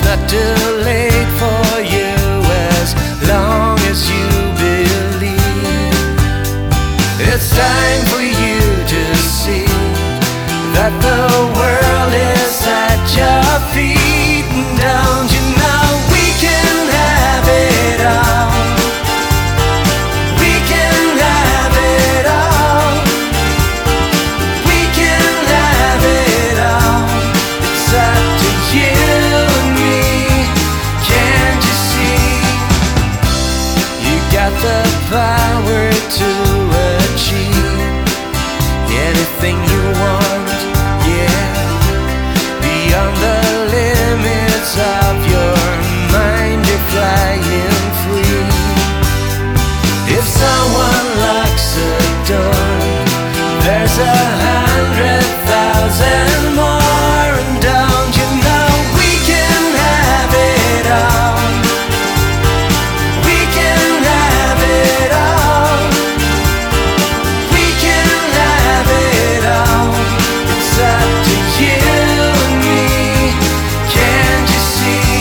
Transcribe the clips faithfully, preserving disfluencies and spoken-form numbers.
not too late for you as long as you believe. It's time for you to see that the world is at your feet. And don't you know we can have it all? We can have it all. We can have it all. It's up to you and me. Can't you see? You got the power to achieve anything you want, yeah, beyond the limits of your mind, you're flying free. If someone locks a door, there's a hundred thousand more. And don't you know we can have it all? We can have it all. We can have it all. It's up to you and me. Can't you see?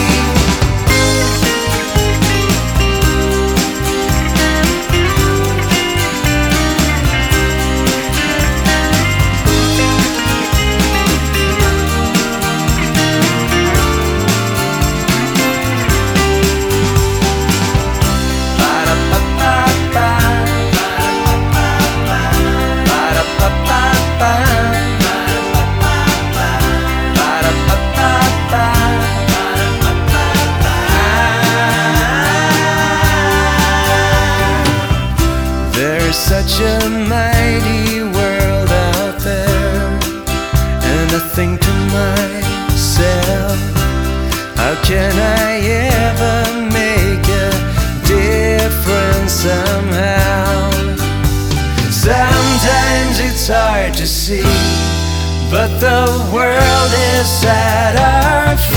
There's such a mighty world out there, and I think to myself, how can I ever make a difference somehow? Sometimes it's hard to see, but the world is at our feet.